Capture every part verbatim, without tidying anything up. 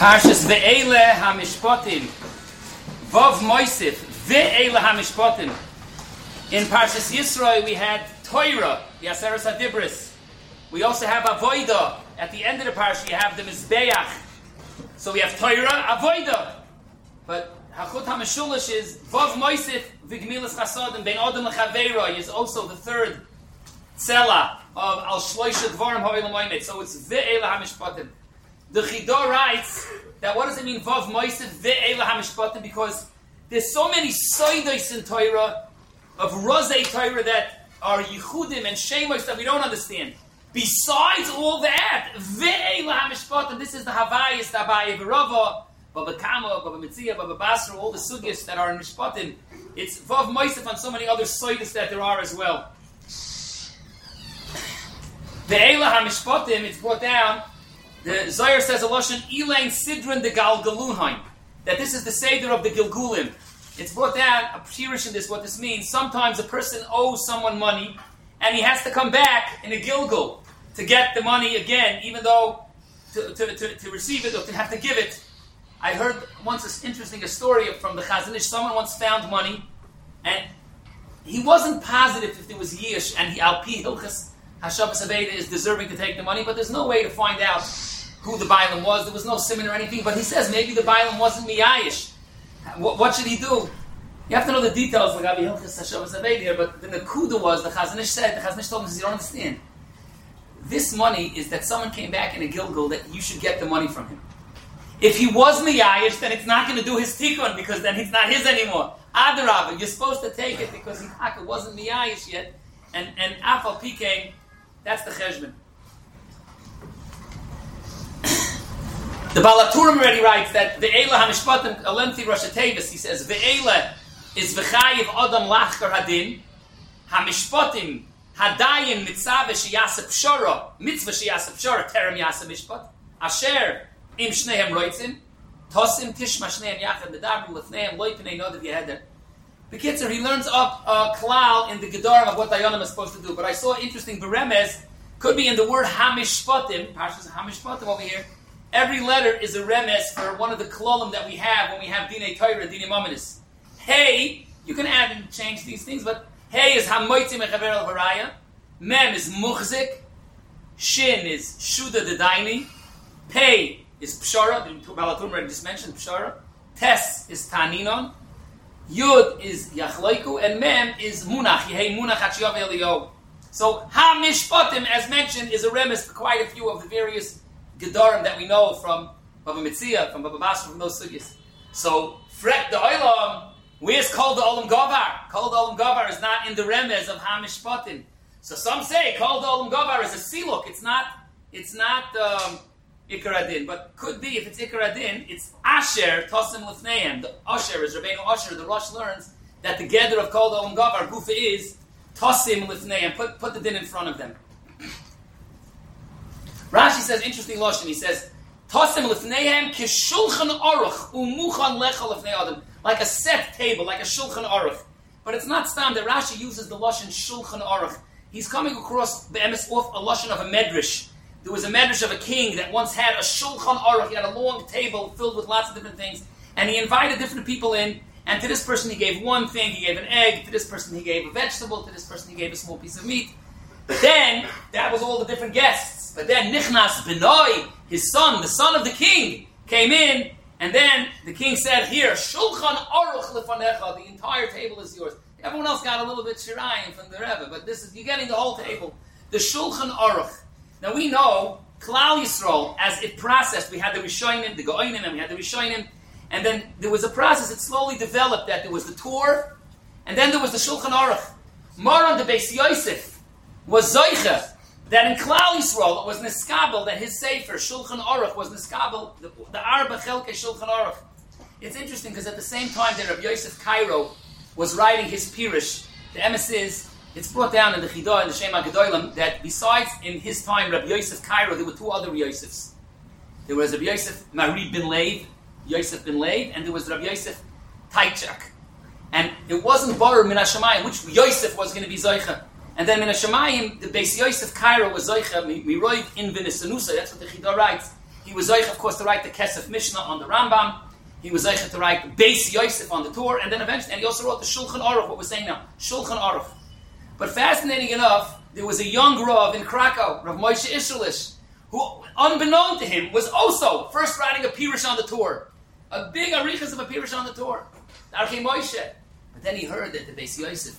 Parshas Ve'ele HaMishpatim, Vav Moisif, Ve'ele HaMishpatim. In Parshas Yisroi we had Torah, the Aseres HaDibros. We also have Avodah. At the end of the Parsha you have the Mizbeach. So we have Torah, Avodah. But Hachut HaMeshulish is Vav Moisif, V'gmilas Chasodim, Ben Odom L'Chaveiroi is also the third Tzela of Al Shloisha Dvarim Ha'olam Oimet. So it's Ve'ele HaMishpatim. The Chidor writes that what does it mean Vav Moisef Ve'ele HaMishpatim? Because there's so many Soidos in Torah of Rozei Torah that are Yichudim and Shemos that we don't understand. Besides all that, Ve'ele HaMishpatim, this is the Havayis, the Abaye V'Rava, Baba Kama, Baba Mitzia, Baba Basra, all the Sugyas that are in Mishpatim. It's Vav Moisef and so many other Soidos that there are as well. Ve'ele HaMishpatim, it's brought down. The Zohar says a lashon Elaine Sidron de Galgaluhaim, that this is the Seder of the Gilgulim. It's brought down a pirish in this. What this means: sometimes a person owes someone money, and he has to come back in a Gilgul to get the money again, even though to, to, to, to receive it or to have to give it. I heard once an interesting a story from the Chazon Ish. Someone once found money, and he wasn't positive if it was Yish, and he Alpi Hilchas Hashabbos Aveda is deserving to take the money, but there's no way to find out who the Bailam was. There was no simon or anything, but he says maybe the Bailam wasn't Miyayish. What, what should he do? You have to know the details, like Abi Hilchas Hashabbos Aveda here, but the Nakuda was, the Chazon Ish said, the Chazon Ish told him, you don't understand. This money is that someone came back in a Gilgul that you should get the money from him. If he was Miyayish, then it's not going to do his tikkun, because then it's not his anymore. Adarabah, you're supposed to take it because he wasn't Miyayish yet, and, and Afal Pi came. That's the cheshbon. The Balaturim already writes that Ve'ele HaMishpatim, a lengthy Rosh Tevis, he says, Ve'ele is V'chayiv Adam Lachkar Hadin, HaMishpatim Hadayim Mitzvah Sheyasa Pshara, Mitzvah Sheyasa Pshara, Terem Yasa Mishpat, Asher Im Shnehem Roitzim, Tosim Tishma Shnehem Yachad, Medabru Lefnehem, Loitinei Nodad Yeheder. The Kitzer, he learns up a klal in the Gedarim of what Dayanim is supposed to do. But I saw interesting beremez, could be in the word Hamishpatim, Parshas Hamishpatim over here. Every letter is a remez for one of the klolim that we have when we have Dinei Torah, Dinei Mominis. Hey, you can add and change these things, but Hey is Hamoitzi Mechaber al Haraya. Mem is Muchzik. Shin is Shuda Dedaini. Pei is Pshara, the Balatum already just mentioned Pshara. Tes is Taninon. Yud is Yachleiku, and Mem is Munach. Yehei Munach Hachiyav Eliyahu. So HaMishpatim, as mentioned, is a remiss for quite a few of the various Gedarim that we know from Baba Mitzia, from Baba Basra, from those sugyas. So Fret the Olam, where's Kol the Olam Gavar? Kol the Olam Gavar is not in the remiss of HaMishpatim. So some say Kol the Olam Gavar is a siluk. It's not. It's not. Um, Ikar Adin, but could be if it's Ikar Adin, it's Asher Tosim Lefneim. The Asher is Rabbeinu Asher. The Rosh learns that the gather of Kol Olam Gavar Gufa is Tosim Lefneim. Put put the din in front of them. Rashi says interesting lashon. He says Tosim Lefneim kishulchan aruch umuchan lechal lefnei adam, like a set table, like a shulchan aruch. But it's not stam that Rashi uses the lashon shulchan aruch. He's coming across the emes off a lashon of a medrash. There was a medrash of a king that once had a shulchan aruch. He had a long table filled with lots of different things, and he invited different people in. And to this person he gave one thing. He gave an egg. To this person he gave a vegetable. To this person he gave a small piece of meat. But then that was all the different guests. But then Nichnas Benoi, his son, the son of the king, came in, and then the king said, "Here, shulchan aruch lefanecha. The entire table is yours." Everyone else got a little bit shirayim from the Rebbe, but this is you're getting the whole table. The shulchan aruch. Now we know Klal Yisrael, as it processed, we had the Rishonim, the Goinim, and we had the Rishonim, and then there was a process. It slowly developed that there was the Torah, and then there was the Shulchan Aruch. Moran the Beis Yosef was Zoicha that in Klal Yisrael it was Neskabel that his Sefer Shulchan Aruch was Neskabel, the, the Arba Chelke Shulchan Aruch. It's interesting because at the same time that Rabbi Yosef Cairo was writing his Pirush, the emes is. It's brought down in the Chidah and the Shema Gedolim that besides in his time Rabbi Yosef Cairo, there were two other Yosefs. There was Rabbi Yosef Mari bin Lev, Yosef bin Lev, and there was Rabbi Yosef Taichak. And it wasn't Baruch Min HaShamayim which Yosef was going to be Zoicha. And then Min HaShamayim, the Beis Yosef Cairo was Zoicha, Miroiv in Vinisanusa, that's what the Chidah writes. He was Zoich, of course, to write the Kesef Mishnah on the Rambam. He was Zoich to write Beis Yosef on the Torah, and then eventually, and he also wrote the Shulchan Aruch, what we're saying now, Shulchan Aruch. But fascinating enough, there was a young Rav in Krakow, Rav Moshe Isserlish, who, unbeknown to him, was also first writing a Pirush on the Torah. A big arichas of a Pirush on the Torah. Archei Moshe. But then he heard that the Beis Yosef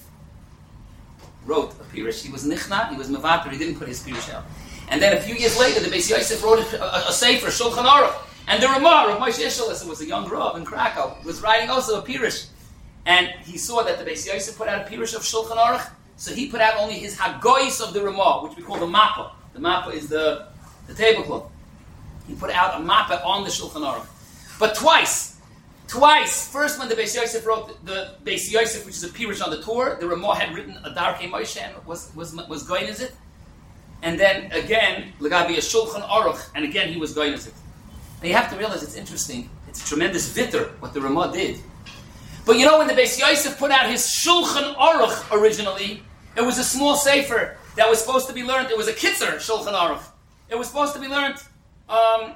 wrote a Pirush. He was Nichna, he was Mevater, he didn't put his Pirush out. And then a few years later, the Beis Yosef wrote a, a, a Sefer, Shulchan Aruch. And the Ramah, Rav Moshe Isserlish, was a young Rav in Krakow, was writing also a Pirush. And he saw that the Beis Yosef put out a Pirush of Shulchan Aruch, so he put out only his Hagoyis of the Ramah, which we call the Mappa. The Mappa is the, the tablecloth. He put out a Mappa on the Shulchan Aruch. But twice, twice, first when the Beis Yosef wrote the, the Beis Yosef, which is a Pirush on the Torah, the Ramah had written a Darkei Moshe and was, was, was going as it. And then again, Lagabi a Shulchan Aruch, and again he was going as it. Now you have to realize it's interesting. It's a tremendous vitter what the Ramah did. But you know, when the Beis Yosef put out his Shulchan Aruch originally, it was a small sefer that was supposed to be learned. It was a Kitzer Shulchan Aruch. It was supposed to be learned um,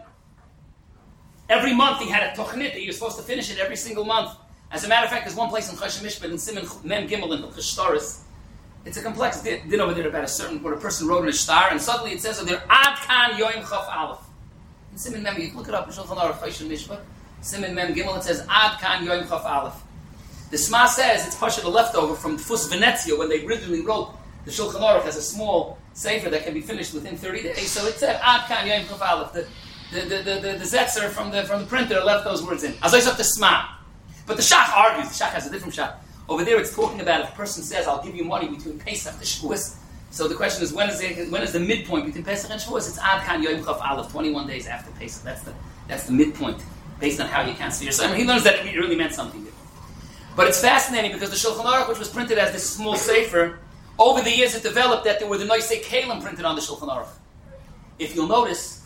every month. He had a Tochnit. He was supposed to finish it every single month. As a matter of fact, there's one place in Choshen Mishpat in Siman Mem Gimel in Hilchos Shtaris. It's a complex din din over there about a certain where a person wrote in a shtar, and suddenly it says over there Ad Kan Yoim Chaf Aleph. In Siman Mem, you can look it up in Shulchan Aruch Choshen Mishpat. Siman Mem Gimel, it says Ad Kan Yoim Chaf Aleph. The Sma says it's Pasha the leftover from Fus Venezia when they originally wrote the Shulchan Aruch as a small sefer that can be finished within thirty days. So it said Ad Kan Yoim Chaf Aleph. The the the the, the, the Zetzer from the from the printer left those words in. As I said, the Sma. But the Shach argues. The Shach has a different Shach. Over there, it's talking about if a person says, "I'll give you money between Pesach and Shavuos." So the question is, when is the when is the midpoint between Pesach and Shavuos? It's Ad Kan Yoim Chaf Aleph, twenty-one days after Pesach. That's the that's the midpoint based on how you count your summer. He learns that it really meant something different. But it's fascinating because the Shulchan Aruch, which was printed as this small sefer, over the years it developed that there were the Noisei Kalim printed on the Shulchan Aruch. If you'll notice,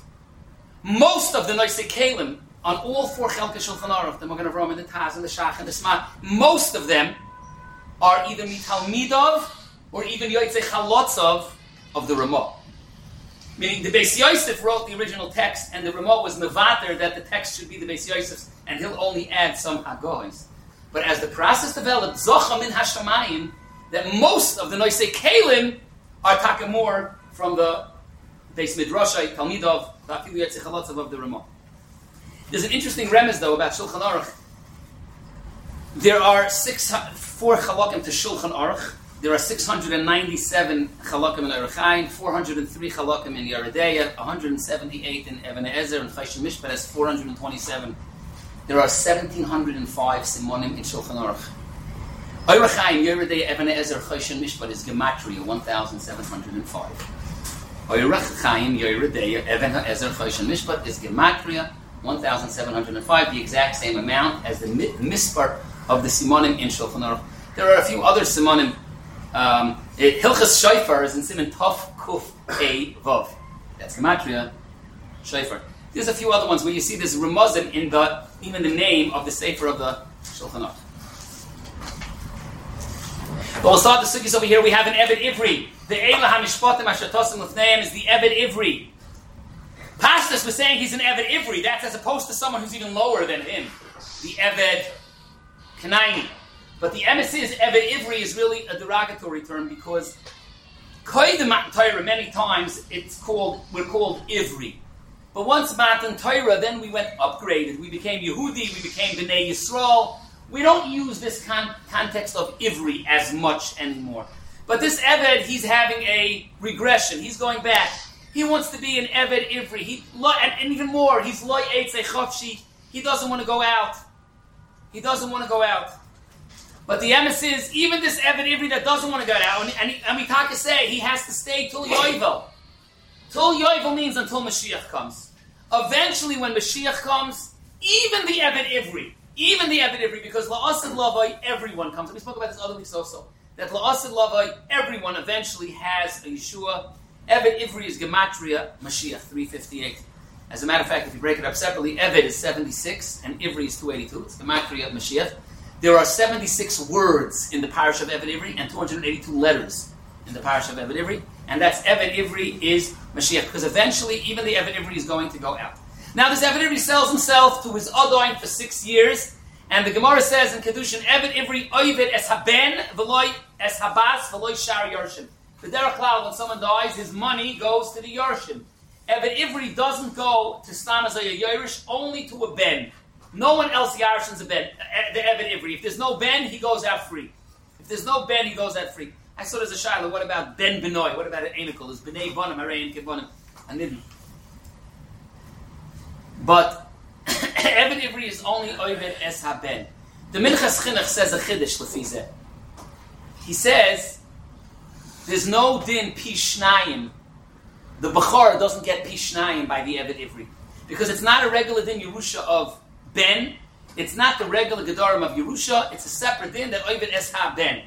most of the Noisei Kalim on all four Chelkei Shulchan Aruch, the Magen Avraham and the Taz and the Shach and the Sma, most of them are either Mitalmidov or even Yotzei Chalotzov of the Ramah. Meaning the Beis Yosef wrote the original text and the Ramah was mevater that the text should be the Beis Yosef's and he'll only add some Hagoyis. But as the process developed, Zocha min Hashamayim, that most of the Noisei Kalim are takamor from the Beis Midrashay, Talmidov, the Afilu Yotzei Chalotzov of the Ramah. There's an interesting remez though about Shulchan Aruch. There are six, four chalakim to Shulchan Aruch. There are six hundred ninety-seven chalakim in Orach Chaim, four hundred three chalakim in Yeredeya, one hundred seventy-eight in Even Ezer, and Choshen Mishpat has four hundred twenty-seven. There are one thousand seven hundred five simonim in Shulchan Aruch. Orach Chaim, Yeredeya, Even Ezer, Choshen Mishpat is Gematria, one thousand seven hundred five. Orach Chaim, Yeredeya, Even Ezer, Choshen Mishpat is Gematria, one thousand seven hundred five, the exact same amount as the mispar of the simonim in Shulchan Aruch. There are a few other simonim. Um, Hilchas Shofar is in Siman Tov Kuf Pei Vav. That's Gematria Shofar. There's a few other ones where you see this remuzim in the even the name of the sefer of the Shulchan Aruch. But we'll start the sugis over here. We have an Eved Ivri. The Eila HaMishpatim Asher Tosim Lefneim is the Eved Ivri. Pastas was saying he's an Eved Ivri. That's as opposed to someone who's even lower than him. The Eved Kanaini. But the emes is Eved Ivri is really a derogatory term because Koydem Matan Torah many times it's called we're called Ivri. But once Matan Torah, then we went upgraded. We became Yehudi, we became Bnei Yisrael. We don't use this con- context of Ivri as much anymore. But this Eved, he's having a regression. He's going back. He wants to be an Eved Ivri. He and, and even more, he's Loy Eitzei Chofshi. He doesn't want to go out. He doesn't want to go out. But the emes is, even this Eved Ivri that doesn't want to go out, and, and, and we can't say he has to stay till Yovel. Till Yovel means until Mashiach comes. Eventually, when Mashiach comes, even the Eved Ivri, even the Eved Ivri, because La'asid Lavai, everyone comes. And we spoke about this other weeks also. That La'asid Lavai, everyone eventually has a Yeshua. Eved Ivri is Gematria Mashiach, three fifty-eight. As a matter of fact, if you break it up separately, Eved is seventy-six and Ivri is two eighty-two. It's Gematria Mashiach. There are seventy-six words in the parish of Eved Ivri and two hundred eighty-two letters in the parish of Eved Ivri. And that's Eved Ivri is Mashiach. Because eventually, even the Eved Ivri is going to go out. Now this Eved Ivri sells himself to his Odoin for six years, and the Gemara says in Kedushin, Eved Ivri oived es haben v'loy es habas v'loy shar yorshim. The derech klal, when someone dies, his money goes to the yorshim. Eved Ivri doesn't go to Stam as a Yorish, only to a ben. No one else yarshins a ben, the Eved Ivri. If there's no ben, he goes out free. If there's no ben, he goes out free. I saw there's a shayla. What about ben benoy? What about an anikel? Is b'nei bonim harein kibonim? I didn't. But Eved Ivri is only oived es haben. The Minchas Chinuch says a chiddush lefizeh. He says there's no din pi shnayim. The Bechor doesn't get pi shnayim by the Eved Ivri because it's not a regular din Yerusha of ben. It's not the regular gedarim of Yerusha. It's a separate din that oived es haben.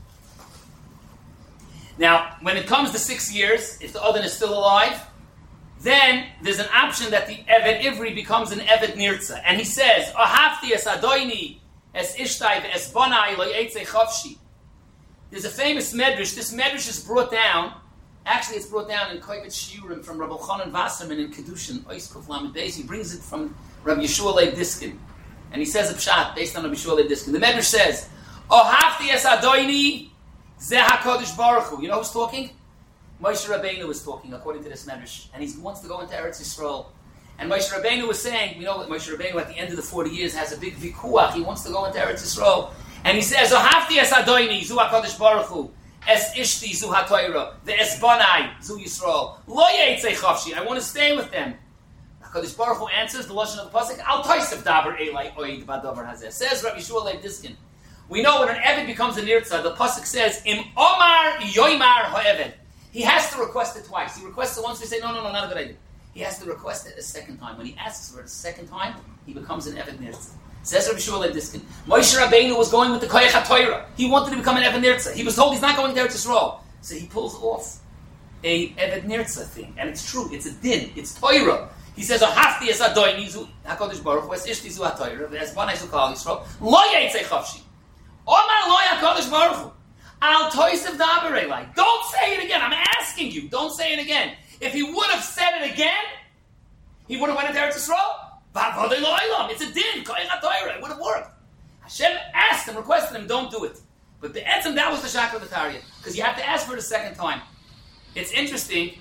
Now, when it comes to six years, if the Odin is still alive, then there's an option that the Eved Ivri becomes an Eved Nirtza. And he says, Ahafti es adoini es ishtai es bonai lo yetze chavshi. There's a famous medrash. This medrash is brought down. Actually, it's brought down in Koyvet Shiurim from Rabbi Chanan Wasserman in Kedushin. Ois Kuf Lamed Beis. He brings it from Rabbi Yeshua Leib Diskin. And he says a pshat based on Rabbi Yeshua Leib Diskin. The medrash says, Ahafti es adoini Zeh HaKadosh Baruch Hu. You know who's talking? Moshe Rabbeinu was talking, according to this medrash. And he wants to go into Eretz Yisrael. And Moshe Rabbeinu was saying, you know what Moshe Rabbeinu at the end of the forty years has a big vikuach. He wants to go into Eretz Yisrael. And he says, Ohafti es Adoini, Zu HaKadosh Baruch Hu. Es Ishti, Zu HaToira. The Esbanai, Zu Yisrael. Lo Yeitzei Chavshi. I want to stay with them. HaKadosh Baruch Hu answers the Lashon of the Pasuk, Al Toisef Daber Elai Oid Badavar Hazeh. Says Rabbi Yeshua Leib Diskin. We know when an Eved becomes a Nirtza, the Pasuk says, Im Omar Yoimar HaEved. He has to request it twice. He requests it once, we say, no, no, no, not a good idea. He has to request it a second time. When he asks for it a second time, he becomes an Eved Nirtza. Says Rabbi Shmuel Diskin. Moshe Rabbeinu was going with the Koyach HaTorah. He wanted to become an Eved Nirtza. He was told he's not going to Eretz Yisrael. So he pulls off a Eved Nirtza thing. And it's true. It's a din. It's Torah. He says, Ahafti es Adoini zu HaKadosh Baruch Hu es Ishti zu HaTorah es Banai zu Klal Yisrael lo yeitzei chavshi. Omar lo HaKadosh Baruch Hu. Al toisev daber elai. Don't say it again. I'm asking you. Don't say it again. If he would have said it again, he would have went into Eretz Yisrael. It's a din. It would have worked. Hashem asked him, requested him, don't do it. But the etzem, that was the shakla v'tarya. Because you have to ask for it a second time. It's interesting.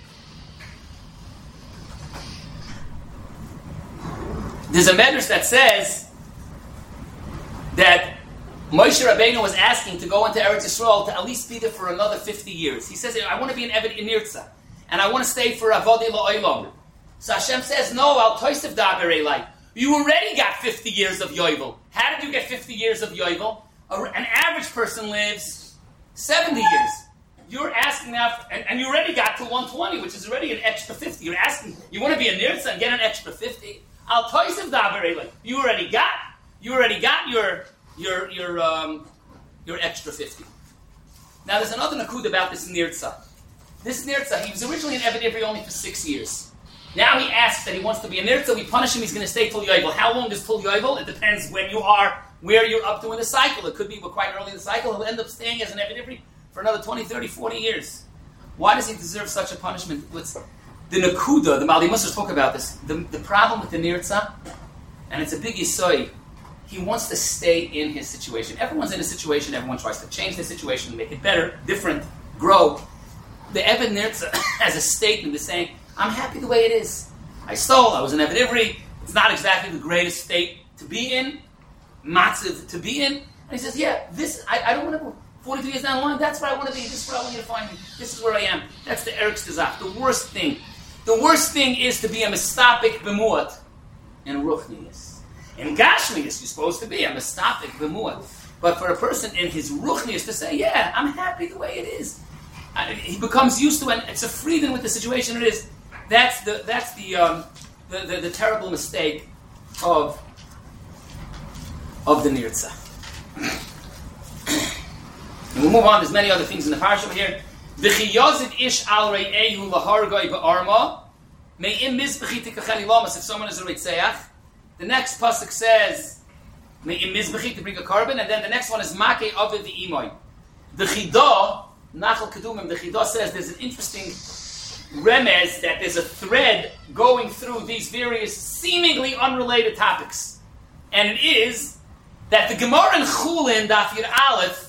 There's a medrash that says that Moshe Rabbeinu was asking to go into Eretz Yisrael to at least be there for another fifty years. He says, I want to be an Eved Nirtza, and I want to stay for Avodi La'olam. So Hashem says, no, Al Toisev Daber Elai. You already got fifty years of Yovel. How did you get fifty years of Yovel? An average person lives seventy years. You're asking now, and, and you already got to one twenty, which is already an extra fifty. You're asking, you want to be a Nirtza and get an extra fifty? Al Toisev Daber Elai. You already got, you already got your... Your your um your extra fifty. Now there's another nakud about this nirtza. This nirtza, he was originally an Eved Ivri only for six years. Now he asks that he wants to be a nirtza. We punish him. He's going to stay till yovel. How long is till yovel? It depends when you are, where you're up to in the cycle. It could be we're quite early in the cycle. He'll end up staying as an Eved Ivri for another twenty, thirty, forty years. Why does he deserve such a punishment? What's the nakuda? The Maldi Musar spoke about this. The, the problem with the nirtza, and it's a big yisoy. He wants to stay in his situation. Everyone's in a situation. Everyone tries to change the situation, make it better, different, grow. The Eved Nirtza has a statement of saying, I'm happy the way it is. I stole. I was an Eved Ivri. It's not exactly the greatest state to be in, matziv to be in. And he says, yeah, this, I, I don't want to go forty-two years down the line. That's where I want to be. This is where I want you to find me. This is where I am. That's the Eretz Tazach. The worst thing. The worst thing is to be a mistapik b'muat and ruchnius. In Gashmius, you're supposed to be a mistapik b'muat. But for a person in his ruchnius to say, yeah, I'm happy the way it is. I, he becomes used to it. It's a freedom with the situation it is. That's the that's the um, the, the, the terrible mistake of of the nirtza. And we'll move on. There's many other things in the parasha here. V'chiyazid ish al re'ehu lahargoi ba'arma me'im mizbechi tikacheli lamas. If someone is a ritzeach, the next pasuk says me'im mizbechi to bring a carbon, and then the next one is makei avid v'imoy. The chidah nachal kedumim. The chidah says there's an interesting remez that there's a thread going through these various seemingly unrelated topics. And it is that the Gemara in Chulin, Daf Yud Aleph,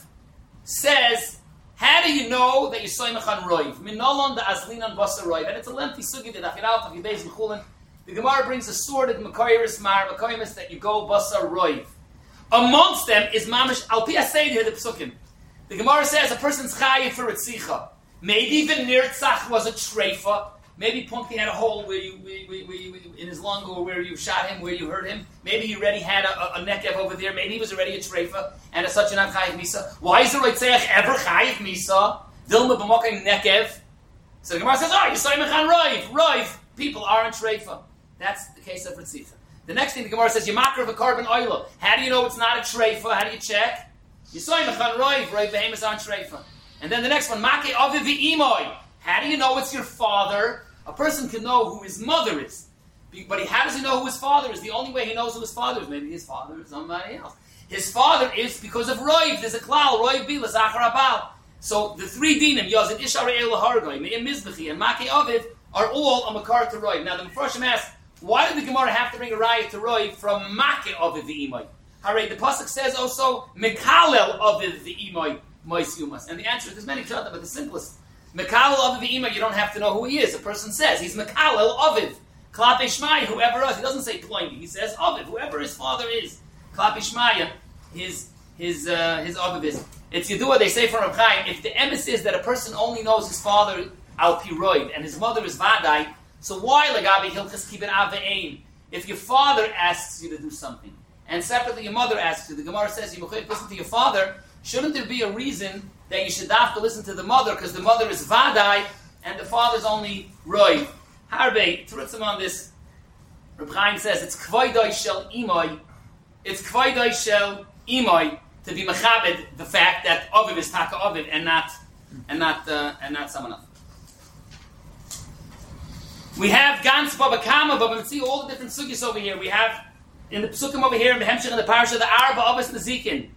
says, how do you know that you're soymech on roiv? Minolon da azlinan basa roiv. And it's a lengthy sugi, the Daf Yud Aleph, Daf Yud Beis in Chulin. The Gemara brings a sword at Makairis Mar, Makairis that you go basa roiv. Amongst them is mamish, al pi asayid here, the Pesukim. The Gemara says a person's chayiv for ritzicha. Maybe even Nirtzach was a treifa. Maybe Punky had a hole where you, where, where, where you, in his lung, or where you shot him, where you hurt him. Maybe he already had a, a, a nekev over there. Maybe he was already a treifa, and as such, you're not chayiv misa. Why is the Roitzeach ever chayiv misa? Dilma b'mokim nekev. So the Gemara says, oh, you're soymech on roiv. Roiv, people aren't treifa. That's the case of ritzicha. The next thing the Gemara says, you're makar of a carbon oil. How do you know it's not a treifa? How do you check? You're soymech on roiv. Roiv behemoths aren't treifa. And then the next one, Make Aviv V'Imoy. How do you know it's your father? A person can know who his mother is. But he, how does he know who his father is? The only way he knows who his father is, maybe his father is somebody else. His father is because of Roiv. There's a klal, Roiv Bila, Zachar Abal. So the three dinim, Yazid Ishar El Hargoi, Me'im Mizbechi, and Make Aviv, are all a makar to Roiv. Now the Mepharshim asks, why did the Gemara have to bring a raya to Roiv from Make Aviv V'Imoy? Hooray, the Pasuk says also, Mekalel Aviv V'Imoy. And the answer is, there's many children, but the simplest. Mekalel Aviv V'Imoy, you don't have to know who he is. A person says, he's Mekalel Aviv. Klape Shmaya, whoever else. He doesn't say Ploini. He says Aviv, whoever his father is. Klape Shmaya, his his uh, his Aviv is. It's Yedua, they say from Reb Chaim, if the emes is that a person only knows his father Al Pi Roiv, and his mother is Vadai, so why Lagabi Hilchas Kibbut Av Ve'ein? If your father asks you to do something, and separately your mother asks you, the Gemara says, you listen to your father, shouldn't there be a reason that you should have to listen to the mother, because the mother is Vadai, and the father's only Roiv? Harbe, Terutzim on this, Reb Chaim says, it's Kvaidai Shel Imoy, it's Kvaidai Shel Imoy, to be Mechabed, the fact that Aviv is Taka Aviv, and not, and not, uh, and not someone else. We have Gans Baba Kama, but let's see all the different sugis over here. We have, in the Psukim over here, in the Hemshech and the Parasha, the Arba Avos Nezikin.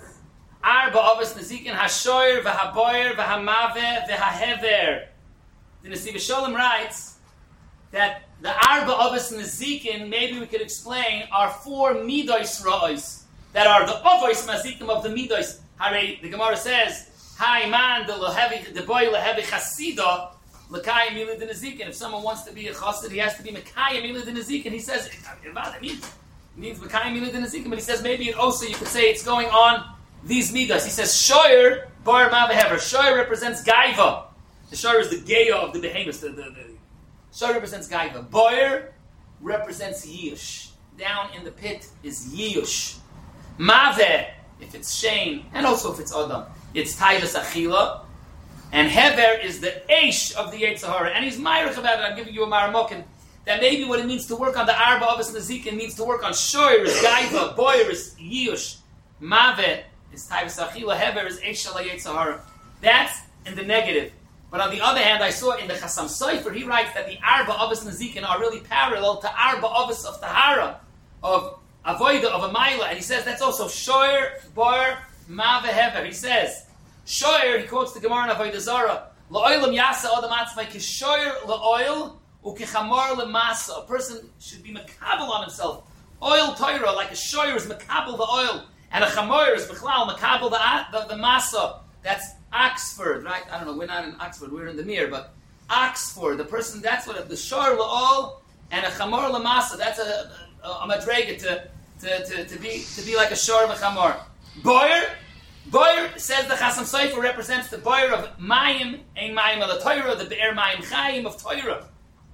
Arba Avos Nezikin, HaShoyer, VaHaboyer, VaHamave, VaHahever. The Nesiv Sholem writes that the Arba Avos Nezikin, maybe we could explain, are four Midos Ra'os, that are the Avos Mazikim of the Midos. Hare, the Gemara says, Hai man, the Lohevi, the boy Lohevi Chasida, L'kayim Milad Nezikin. If someone wants to be a chassid, he has to be Mekayim Milad Nezikin. He says, it means, it means Mekayim Milad Nezikin, but he says maybe it also you could say it's going on these midas. He says, Shoyer Bar Mavehever. Shoyer represents Gaiva. The Shoyer is the Geya of the behemoths. The, the, the. Shoyer represents Gaiva. Boyer represents Yush. Down in the pit is Yush. Maveh, if it's shame, and also if it's Adam, it's Taivas Achila. And Hever is the Eish of the Yetzer Hara. And he's Myrich about it. I'm giving you a Maramokin. That maybe what it means to work on the Arba Avos Nezikin means to work on Shoyer is Gaiva, Boyer is Yush, Maveh is Taivas Achila, Hever is Eish of the Yetzer Hara. That's in the negative. But on the other hand, I saw in the Chassam Sofer, he writes that the Arba Avos Nezikin are really parallel to Arba Avos of Tahara, of Avoida, of a Maila. And he says that's also Shoyer, Boyer, Maveh, Hever. He says, Shoyer, he quotes the Gemara in Avodah Zarah, La'oilam yasa adam atzmai kishoyer la'oil ukichamar le'masa. A person should be makabel on himself. Oil Torah, like a shoyer is makabel the oil, and a chamor is bichlal makabel the, the, the masa. That's Oxford, right? I don't know, we're not in Oxford, we're in the Mir, but Oxford, the person, that's what, the shoyer la'ol, and a chamor le'masa, that's a, a, a madrega to, to, to, to, be, to be like a shoyer v'chamor. Boyer, Boyer, says the Chassam Sofer, represents the Boyer of Mayim, Ein Mayim ala Torah, the Be'er Mayim Chayim of Torah.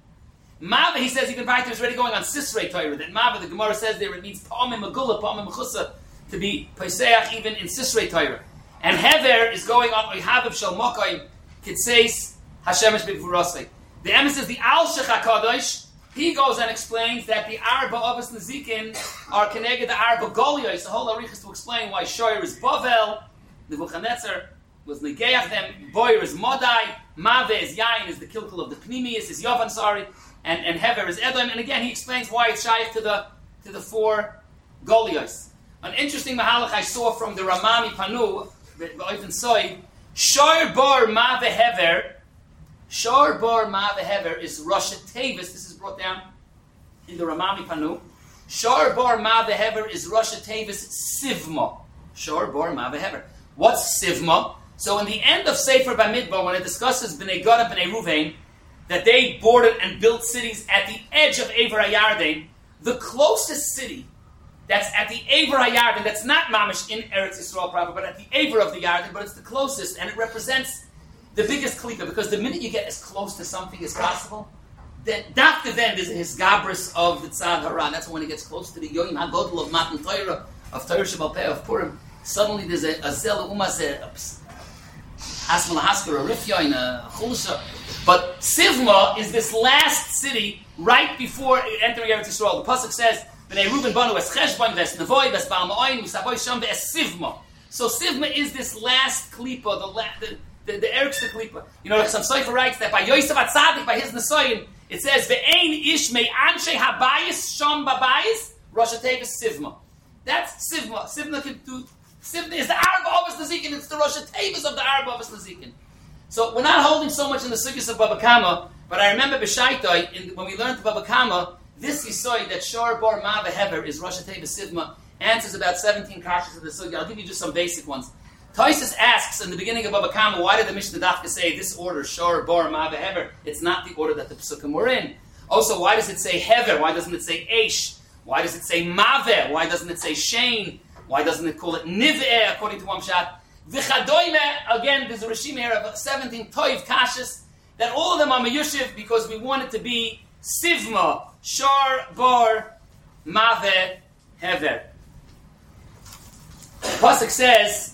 Mava, he says, even Baiter is already going on Sisrei Torah, that Mava, the Gemara says there, it means Pa'amim Megullah, Pa'amim Mechusa, to be Peseach even in Sisrei Torah. And Hever is going on Oihaviv Shal Mokayim, Kitseis, Hashemesh B'Gvurosei. The emes is the Al Shech HaKadosh. He goes and explains that the Arba Avos Nezikin are connected to Arba Golios. The whole Arichas to explain why Shoyer is Bavel, Nebuchadnezzar was Negeach them, Boyer is Modai, Mave is Yain, is the Kilkel of the Pnimius, is Yovan, sorry, and, and Hever is Edom. And again, he explains why it's Shaykh to the to the four Golios. An interesting Mahalach I saw from the Ramami Panu, the Oifen Soy, Shoyer Bar Mave Hever, Shor Bar Ma Vehever is Rosh Tevis. This is brought down in the Ramami Panu. Shor Bar Ma Vehever is Rosh Tevis Sivma. Shor Bar Ma Vehever. What's Sivma? So in the end of Sefer Bamidbar, when it discusses Bnei Gad and Bnei Ruvain, that they boarded and built cities at the edge of Ever HaYarden, the closest city that's at the Ever HaYarden, that's not Mamish in Eretz Yisrael proper, but at the Ever of the Yarden, but it's the closest, and it represents the biggest klipa, because the minute you get as close to something as possible, then after then there's a hisgabris of the Tzad Haran. That's when it gets close to the Yoim HaGodel of Matan Torah, of Torah Shabbat Peh, of Purim. Suddenly there's a, a Zel Umazeh, Hasmal Hasker, a Rifyoin, a Chulsha. But Sivma is this last city right before entering Eretz Yisrael. The pasuk says, "Bnei Reuben banu es Cheshbon ves Nevoy ves Baal Ma'oin v'Savoy Sham ves Sivma." So Sivma is this last klipa, the la, the the, the Eretz klipa. You know, some Sofer writes that by Yosef Atzadik, by his Nesoyim, it says, "Ve'ein ish mei anshe habayis sham babayis Rosh Tevis Sivma." That's Sivma. Sivma can do. Sivna is the Arab Avos Nazikin. It's the Rosh Tevis of the Arab Avos Nazikin. So we're not holding so much in the Sukkos of Baba Kama, but I remember B'Shaitai, when we learned Baba Kama, this Yisoy that Shor Bar Ma Vehever is Rosh Tevis Sivma answers about seventeen kashas of the Sukkah. I'll give you just some basic ones. Taisus asks in the beginning of Baba Kama, why did the Mishnah Dafka say this order, Shor Bar Ma Vehever? It's not the order that the Pesukim were in. Also, why does it say Hever? Why doesn't it say Eish? Why does it say Maveh? Why doesn't it say Shane? Why doesn't it call it Niv'eh, according to Wamshat? V'chadoime, again, there's a Rishim here of seventeen Toiv Kashas, that all of them are Meyushiv because we want it to be Sivma, Shor, Bar, Maveh, Hever. The Pasuk says,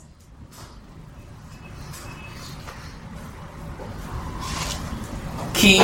Ki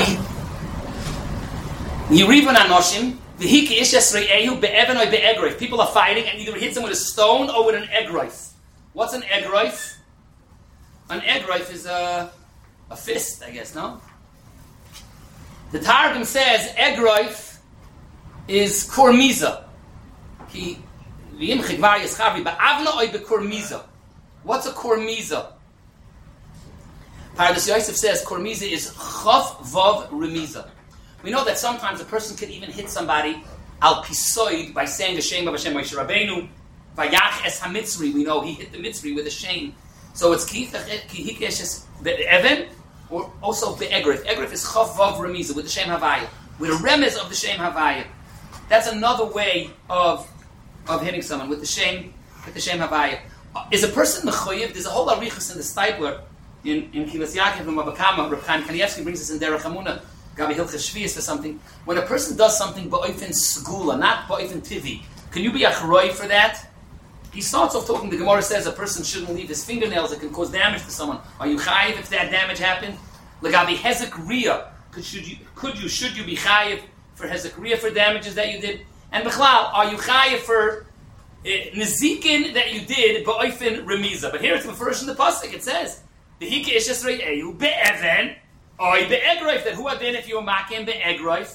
Yirivon Anoshim, V'hiki ish esre'ehu be'evan or be'egroif. People are fighting and either hits them with a stone or with an egroif. What's an egroif? An egroif is a, a fist, I guess, no? The Targum says egroif is kormiza. Ki v'im chigvar yischavi ba'avna oy bekormiza. What's a kormiza? Pardes Yosef says kormiza is chav vav remiza. We know that sometimes a person can even hit somebody al pisoid by saying the shame of Hashem Moshe Rabbeinu. Vayach es hamitzri, we know he hit the mitzri with a shame. So it's ki hikesh be'even, or also be'egrif. Egrif is chav vav remiza, with the shem havaya, with a remez of the shem havaya. That's another way of of hitting someone with the shem with the shem havaya. Uh, is a person mechoyev? There's a whole arichus in the Stipler in in Kilas Yaakov and Baba Kama. Reb Chaim Kanievsky brings us in Derech Hamuna. Gabi Hilchas Shvius for something. When a person does something ba'ofen segula, not ba'ofen tivi, can you be a charoi for that? He starts off talking. The Gemara says a person shouldn't leave his fingernails; it can cause damage to someone. Are you chayiv if that damage happened? Lagabi hezek ria, could should you could you should you be chayiv for hezek ria for damages that you did? And b'chlal, are you chayiv for uh, nezikin that you did ba'ofen remiza? But here it's the first in the pasuk. It says the hika ishes re'eyu be'even. Or be'egroif, that who have been if you were makim be'egroif,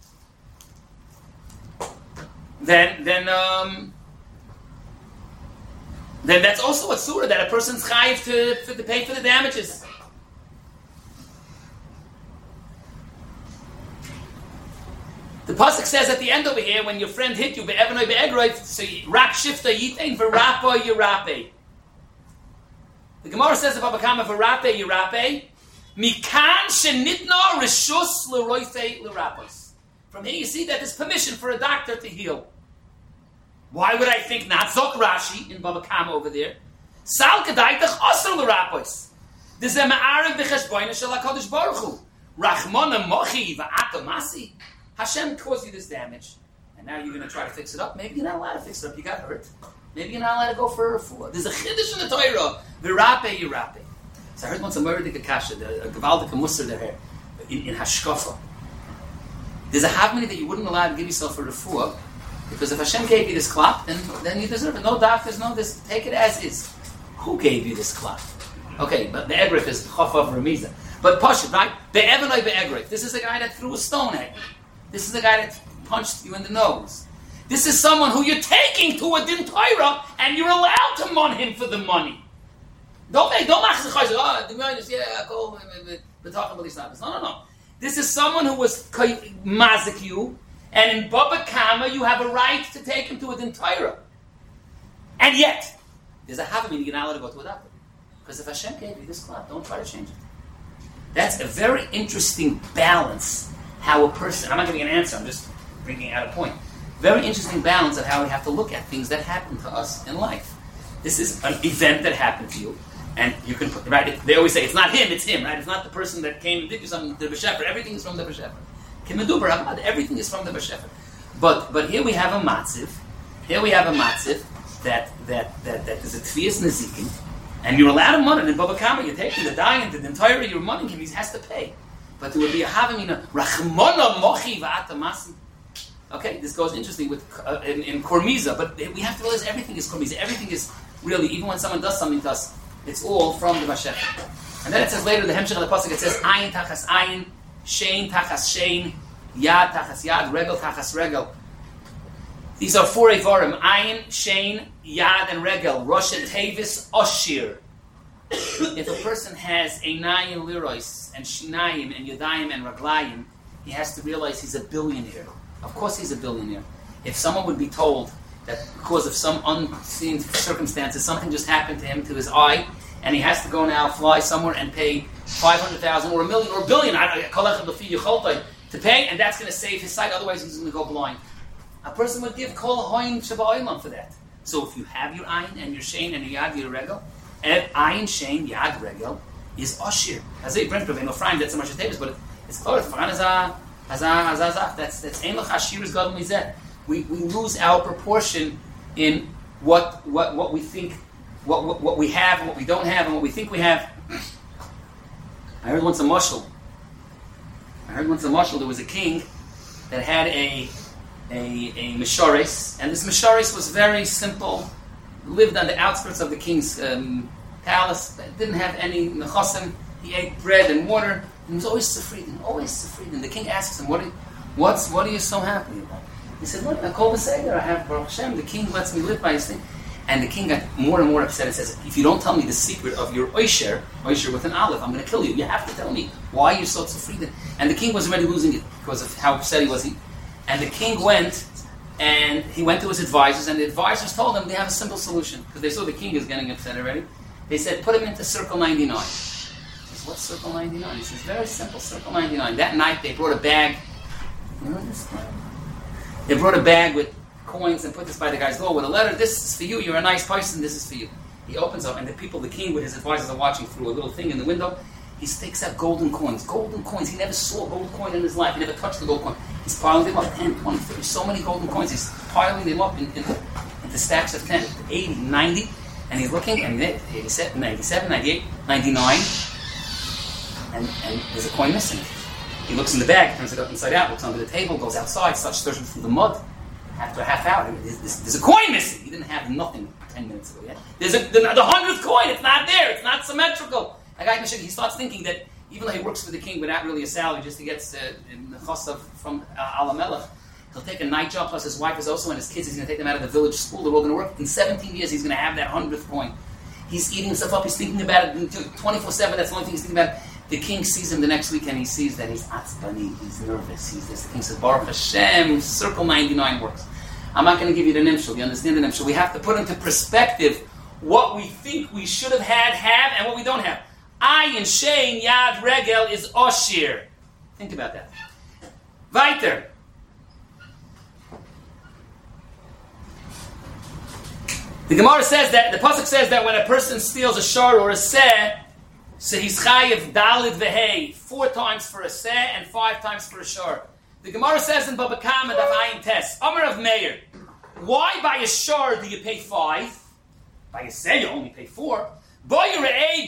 then then um then that's also a surah that a person's chayiv to, to, to pay for the damages. The pasuk says at the end over here, when your friend hit you be'evenoi be'egroif, so rap shifta yitain for rapo yirape. The Gemara says about Baba Kama for rape yirape. Mikan shenitna rishus leroife lerapos. From here you see that there's permission for a doctor to heal. Why would I think not? Zok Rashi in Baba Kama over there. Sal kadaitach osr lerapos. There's a ma'ariv b'cheshboina shel HaKadosh Baruch Hu. Rachmona mochi va'ata masi. Hashem caused you this damage, and now you're going to try to fix it up. Maybe you're not allowed to fix it up. You got hurt. Maybe you're not allowed to go for a refuah. There's a chiddush in the Torah. V'rape yirape. So I heard once a Murdik Akasha, a Gavaldik Musar there, in, in Hashkafa. There's a havmini that you wouldn't allow to give yourself a refuah, because if Hashem gave you this klap, then, then you deserve it. No doctors, no this. Take it as is. Who gave you this klap? Okay, but the egrif is chafav remiza. But Pashut, right? Be'evanoi be'egrif. This is the guy that threw a stone at you. This is the guy that punched you in the nose. This is someone who you're taking to a din Torah, and you're allowed to mon him for the money. Don't make, don't mach the chayz. Oh, the minus, yeah, I call No, no, no. This is someone who was mazik you, and in Baba Kama you have a right to take him to a din Torah. And yet, there's a havamina you're not allowed to go to without it. Because if Hashem gave you this cloud, don't try to change it. That's a very interesting balance, how a person, I'm not giving an answer, I'm just bringing out a point. Very interesting balance of how we have to look at things that happen to us in life. This is an event that happened to you, and you can put, right, they always say, it's not him, it's him, right? It's not the person that came and did you something, the B'Shefer, everything is from the B'Shefer. Everything is from the B'Shefer. But but here we have a matziv, here we have a matziv that that that, that is a tfiyas nezikin, and you're allowed to money in Baba Kama, you're taking the dying, the entire, you're moneying him, he has to pay. But there would be a havamina, rachmona mochi v'ata masi. Okay, this goes interesting with uh, in, in Kormiza, but we have to realize everything is Kormiza. Everything is really, even when someone does something to us, it's all from the B'Shefer. And then it says later, the Hemshech of the Pasuk, it says, Ayin tachas ayin, Shein tachas shein, Yad tachas yad, Regel tachas regel. These are four Evarim, Ayin, Shein, Yad, and Regel. Rosh Tevis, Oshir. If a person has a Nayin Lirois, and Shinayim, and Yadayim, and Raglayim, he has to realize he's a billionaire. Of course he's a billionaire. If someone would be told that because of some unseen circumstances, something just happened to him, to his eye, and he has to go now fly somewhere and pay five hundred thousand or a million or a billion to pay, and that's going to save his sight, otherwise he's going to go blind. A person would give kol hoyin sheba for that. So if you have your ayin and your shein and your yad, your regel, and ayin, shein, yad, regel is oshir. As a brent of Ephraim, that's a Rosh Tevis, but it's close. That's that's ein l'chashir is gadol mizeh. We we lose our proportion in what what what we think, what, what what we have and what we don't have and what we think we have. I heard once a mashal. I heard once a mashal. There was a king that had a a a misharis, and this misharis was very simple. Lived on the outskirts of the king's um, palace. Didn't have any nechasim. He ate bread and water. He was always sefridin, always sefridin. The king asks him, "What are you, what's what are you so happy about?" He said, "Look, I call the Seder. I have Baruch Hashem. The king lets me live by his thing." And the king got more and more upset and says, "If you don't tell me the secret of your oisher, oisher with an aleph, I'm going to kill you. You have to tell me why you're so sefridin." And the king was already losing it because of how upset he was. He, and the king went and he went to his advisors, and the advisors told him they have a simple solution because they saw the king is getting upset already. They said, "Put him into Circle ninety-nine." What's Circle ninety-nine? He says, very simple, Circle ninety-nine. That night they brought a bag. You know this? They brought a bag with coins and put this by the guy's door with a letter. This is for you. You're a nice person. This is for you. He opens up, and the people, the king with his advisors are watching through a little thing in the window. He takes out golden coins. Golden coins. He never saw a gold coin in his life. He never touched the gold coin. He's piling them up. ten, twenty, thirty. So many golden coins. He's piling them up in, in, into stacks of ten, eighty, ninety. And he's looking, and eighty-seven, ninety-seven, ninety-eight, ninety-nine. And, and there's a coin missing. He looks in the bag, turns it up inside out, looks under the table, goes outside, starts searching through the mud. After a half hour, there's, there's, there's a coin missing. He didn't have nothing ten minutes ago yet. There's a, the, the hundredth coin. It's not there. It's not symmetrical. A guy, he starts thinking that even though he works for the king without really a salary, just to get uh, the chassav from uh, Alamelech, he'll take a night job, plus his wife is also, and his kids, he's going to take them out of the village school. They're all going to work. In seventeen years, he's going to have that hundredth coin. He's eating himself up. He's thinking about it twenty-four seven. That's the only thing he's thinking about. The king sees him the next week, and he sees that he's atzbani, he's nervous. He's this. The king says, Baruch Hashem, Circle ninety-nine works. I'm not going to give you the nimshal. You understand the nimshal? We have to put into perspective what we think we should have had, have, and what we don't have. Ayin, shein, yad, regel is oshir. Think about that. Weiter. The Gemara says that, the pasuk says that when a person steals a shar or a seh, so he's chayiv dalid vehei, four times for a seh and five times for a shar. The Gemara says in Baba Kama Daf Ayin Tes, Amar of Meir, why by a shar do you pay five? By a seh you only pay four. Because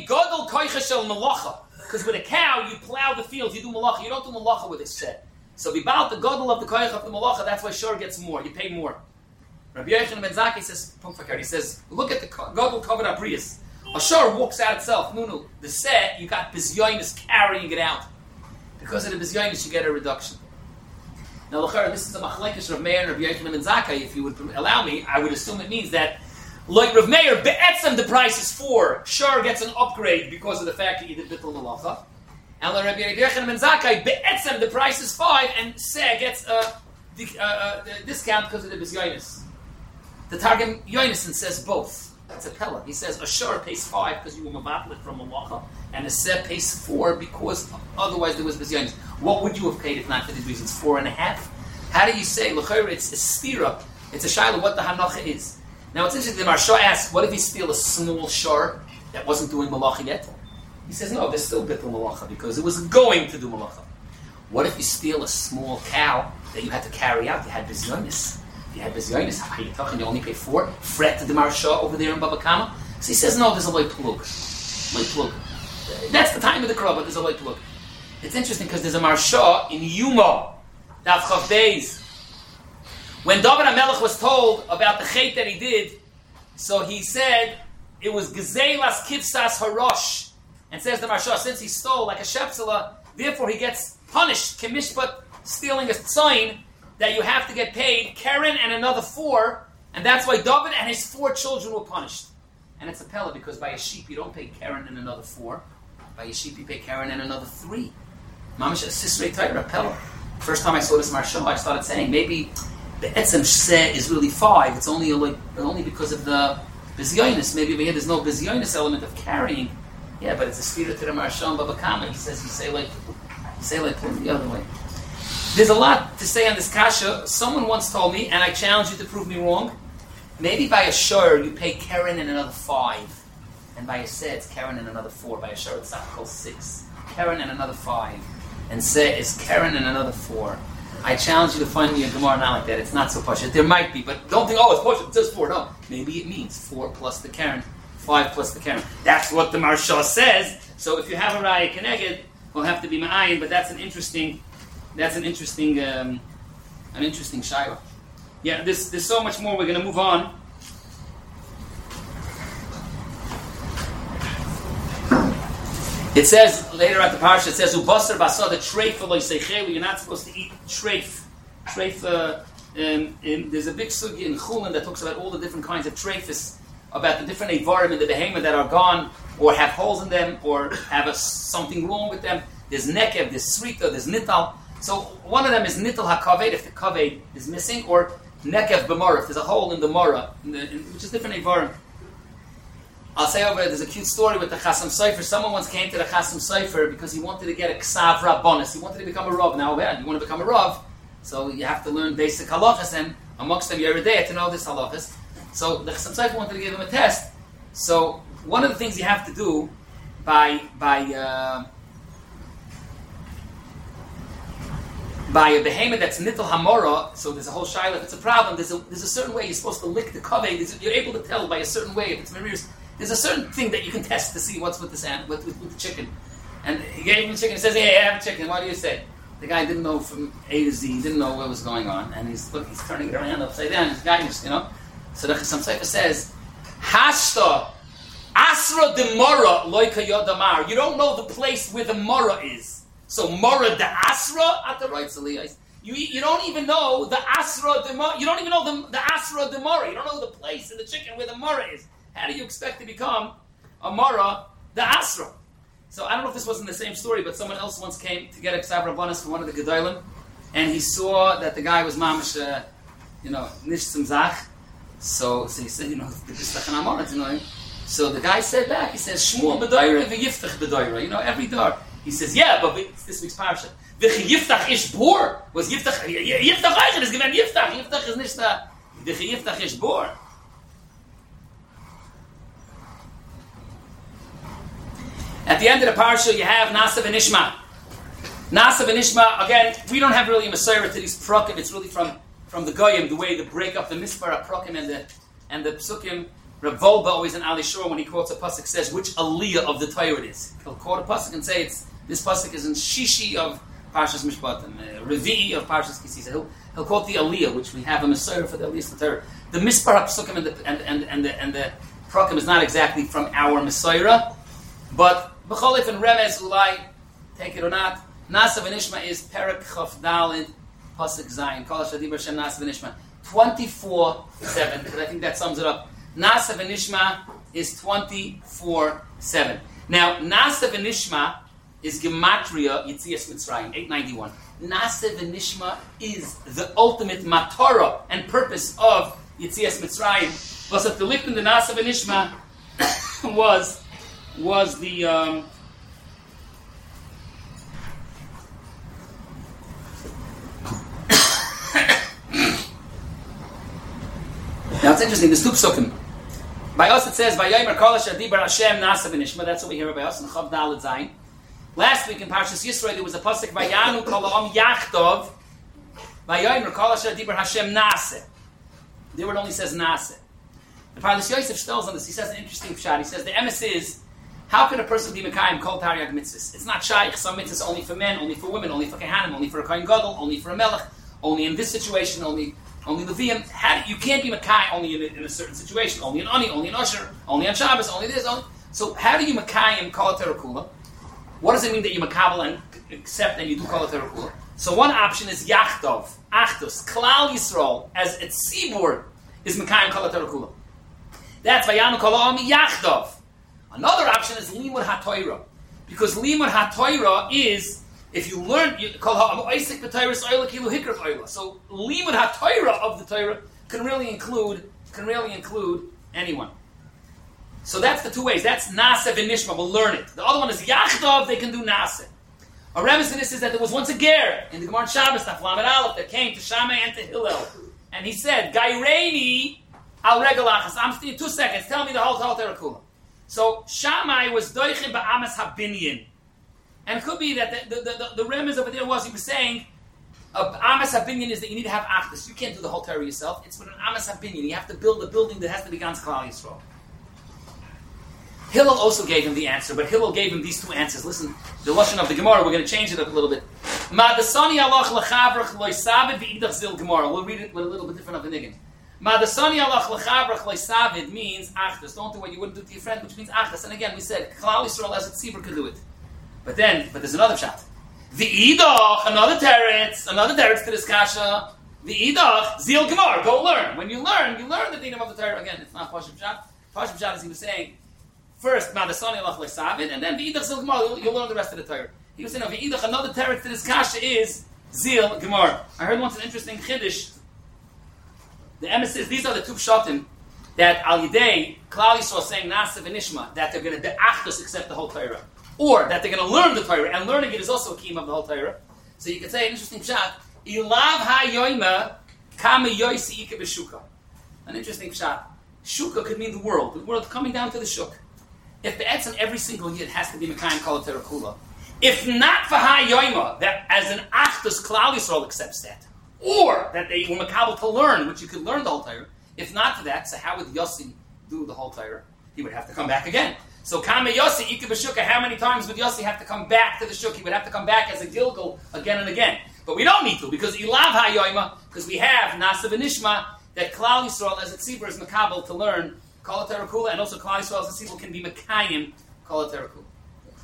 with a cow you plow the fields, you do malacha. You don't do malacha with a seh. So about the gadol of the koich of the malacha, that's why shar gets more. You pay more. Rabbi Yochanan ben Zakkai says, he says, look at the gadol covered abrius. A shar walks out itself. No, no. The set, you got bizyonis carrying it out. Because of the bizyonis, you get a reduction. Now, this is a machlekes of Meir and Rabbi Yochanan ben Zakkai. If you would allow me, I would assume it means that, like Rav Meir, be'etzem the price is four. Shar gets an upgrade because of the fact that you did bittul malacha. And Rabbi Yochanan ben Zakkai, be'etzem, the price is five, and Seh gets a, a, a, a discount because of the Bizyonis. The Targum Yonason says both. That's a Pella. He says Ashur pays five because you were Mavatlet from Malacha, and a Seh pays four because otherwise there was Bizyonis. What would you have paid if not for these reasons? Four and a half? How do you say, L'chayr, it's a stira, it's a shayla, what the hanacha is? Now it's interesting, the Maharsha asks, what if you steal a small shar that wasn't doing malacha yet? He says, no, there's still bittul malacha because it was going to do malacha. What if you steal a small cow that you had to carry out? You had bizyonis. You had bizyonis. How are you talking? You only pay four? Fret to the Maharsha over there in Baba Kama? So he says, no, there's a loy plug. Loy plug. That's the time of the krov, but there's a loy plug. It's interesting because there's a Maharsha in Yuma, Daf Chav Beis. When David HaMelech was told about the chait that he did, so he said it was Gezelas Kivsas Harosh, and says the Maharsha, since he stole like a shepsela, therefore he gets punished, Kimishpat, stealing a tzayin, that you have to get paid, Karen and another four, and that's why David and his four children were punished. And it's a pella, because by a sheep you don't pay Karen and another four, by a sheep you pay Karen and another three. Mamish Sisrei Torah, a pella. First time I saw this Maharsha, I started saying, maybe the Etzem Sheh is really five. It's only like, only because of the Bizyonis. Maybe over here there's no Bizyonis element of carrying. Yeah, but it's a spirit to the Maharsha and Baba Kama. He says, you say like, you say like the other way. There's a lot to say on this kasha. Someone once told me, and I challenge you to prove me wrong, maybe by a shur you pay Karen and another five. And by a Seh it's Karen and another four. By a shur it's not six. Karen and another five. And Seh is Karen and another four. I challenge you to find me a Gemara not like that. It's not so pashut. There might be, but don't think, oh, it's pashut, it says four. No. Maybe it means four plus the Karen, five plus the Karen. That's what the Maharsha says. So if you have a Raya Keneged, we'll have to be Ma'ayin, but that's an interesting, that's an interesting, um, an interesting shayla. Yeah, there's, there's so much more. We're going to move on. It says later at the parsha, it says ubasar basar the treif lo yiseichelu. You're not supposed to eat treif. Treif. Uh, um, in, there's a big sugi in Chulin that talks about all the different kinds of treifus, about the different avarim in the behemoth that are gone, or have holes in them, or have a, something wrong with them. There's nekev, there's srita, there's nital. So one of them is nital hakaved if the kaved is missing, or nekev b'mara if there's a hole in the mara, in the, in, which is different avarim. I'll say over, there's a cute story with the Chasam Sofer. Someone once came to the Chasam Sofer because he wanted to get a Ksav Rabbonis. He wanted to become a Rav. Now, well, you want to become a Rav, so you have to learn basic halachas, and amongst them, you're there to know this halachas. So the Chasam Sofer wanted to give him a test. So one of the things you have to do by by uh, by a behemoth that's nital hamora, so there's a whole shayla. If it's a problem, there's a there's a certain way you're supposed to lick the kaveh. You're able to tell by a certain way if it's mirrors. There's a certain thing that you can test to see what's with the ant, with, with, with the chicken. And he gave him the chicken. He says, "Hey, I have a chicken. What do you say?" The guy didn't know from A to Z. He didn't know what was going on, and he's look. He's turning it around upside down. This guy, you know. So the Chasam Sofer says, "Hashta asra de mora loika yodamar." You don't know the place where the mora is. So mora de asra at the right saliyos. You you don't even know the asra de mora. You don't even know the the asra de mora. You don't know the place in the chicken where the mora is. How do you expect to become a mara, the asra? So I don't know if this wasn't the same story, but someone else once came to get a ksav rabbanis from one of the gedolim, and he saw that the guy was mamish, uh, you know, nish zach. So, so he said, you know, you know. So the guy said back, he says, Shmuel b'doyra v'yiftach b'doyra. You know, every door. He says, yeah, but it's this week's parsha. V'chiyiftach ish bor was yiftach. Yiftach eichet is given yiftach. Yiftach is nish the v'chiyiftach ish bor. At the end of the parsha, you have Nasav and Ishma. Nasav and Ishma, again, we don't have really a Messiah to these prakim. It's really from, from the Goyim, the way to break up the Mispar prakim and the and the Psukim. Rav Volba, always in Ali Shur, when he quotes a pasuk, says which aliyah of the Torah it is. He'll quote a pasuk and say it's this pasuk is in Shishi of Parshas Mishpatim, uh, Revi'i of Parshas Kisisa. He'll, he'll quote the aliyah, which we have a Messiah for the aliyah of the Torah. The Mispar Psukim and the and, and, and the and the prakim is not exactly from our Messiah, but B'cholif and Remez Ulai, take it or not. Nasav and Ishma is Perak Chaf Dalid Pasuk Zayin. Kol Hashadib Hashem Nasav and Ishma. twenty-four seven, because I think that sums it up. Nasav and Ishma is twenty-four seven. Now, Nasav and Ishma is Gematria Yitzias Mitzrayim, eight ninety-one. Nase v'nishma is the ultimate matara and purpose of Yitzias Mitzrayim. Was at the lichten the Nase v'nishma was was the um, now it's interesting. There's two psukim. By us it says Vayomer Kol Asher Dibar Hashem Nase v'nishma. That's what we hear by us in Chav Daled Zayin. Last week in Parshas Yisro there was a pasuk Vayanu Kol Ha'am Yachtov Vayomer Kol Asher Dibar Hashem Nase. There it only says Nase. The Parshas Yosef stills on this. He says an interesting pshat. He says the emes is, how can a person be Mekayim Kol Taryag mitzvahs? It's not shaykh. Some mitzvahs only for men, only for women, only for Kehanim, only for a Kohen Gadol, only for a Melech, only in this situation, only only Levium. How, you can't be Mekayim only in a, in a certain situation, only in Ani, only in Usher, only on Shabbos, only this. Only. So how do you Mekayim Kol Terakula? What does it mean that you Makabal and accept and you do Kol Terakula? So one option is Yachtov, Achdus, Klal Yisrael, as a tzibur is Mekayim Kol Terakula. That's Vayanu Kol Ha'am Yachtov. Another option is Limud HaTorah. Because Limud HaTorah is, if you learn, you Kol Ha'am Oisik B'Torah So'ila Kilu Hikrat Oila. So Limud HaTorah of the Torah can really include, can really include anyone. So that's the two ways. That's Nase v'Nishma, we'll learn it. The other one is Yachtov, they can do Nase. A remes in this is that there was once a ger in the Gemara Shabbos, Taflamet Aleph, that came to Shammai and to Hillel. And he said, Gaireini al regalachas. I'm still two seconds. Tell me the whole Kol Terakula. So Shammai was doichin ba'amas habinyin, and it could be that the the, the, the remez over there was he was saying, uh, amas habinyin is that you need to have achdus. You can't do the whole Torah yourself. It's with an amas habinyin. You have to build a building that has to be Gans Klal Yisrael. Hillel also gave him the answer, but Hillel gave him these two answers. Listen, the lashon of the Gemara. We're going to change it up a little bit. Ma'adasani alach lechavrach loisabed v'idach zil Gemara. We'll read it with a little bit different of the niggin. Ma'adasani alach lechavrach loisavid means achdus. Don't do what you wouldn't do to your friend, which means achdus. And again, we said Klal Yisrael as a tzibur could do it. But then, but there's another shot. V'idach, another teretz, another teretz to this kasha. V'idach zil Gemara. Go learn. When you learn, you learn the dinam of the Torah. Again, it's not pashim shot. Pashim shot, as he was saying, first Ma'adasani alach loisavid, and then v'idach zil Gemara. You'll, you'll learn the rest of the Torah. He was saying, no, v'idach, another teretz to this kasha is zil Gemara. I heard once an interesting chiddush. The emes says these are the two pshatim that Al Yidei Klal Yisrael saying Nase v'Nishma, that they're going to be achdus accept the whole Torah, or that they're going to learn the Torah, and learning it is also a key of the whole Torah. So you could say an interesting pshat: Ilav hayoyma kama yoysi ike b'shuka. An interesting pshat. Shuka could mean the world, the world coming down to the shuk. If the etzem every single year has to be Mekayim Kol Terakula, if not for hayoyma, that as an achdus Klal Yisrael accepts that. Or that they were makabel to learn, which you could learn the whole Torah. If not for that, so how would Yossi do the whole Torah? He would have to come back again. So Kama Yossi, Ika B'Shuka, how many times would Yossi have to come back to the Shuk? He would have to come back as a Gilgal again and again. But we don't need to, because Ilav HaYoima, because we have Nase v'Nishma, that Klal Yisrael as a tzibur is makabel to learn Kol Terakula, and also Klal Yisrael as a tzibur can be Mekayim Kol Terakula.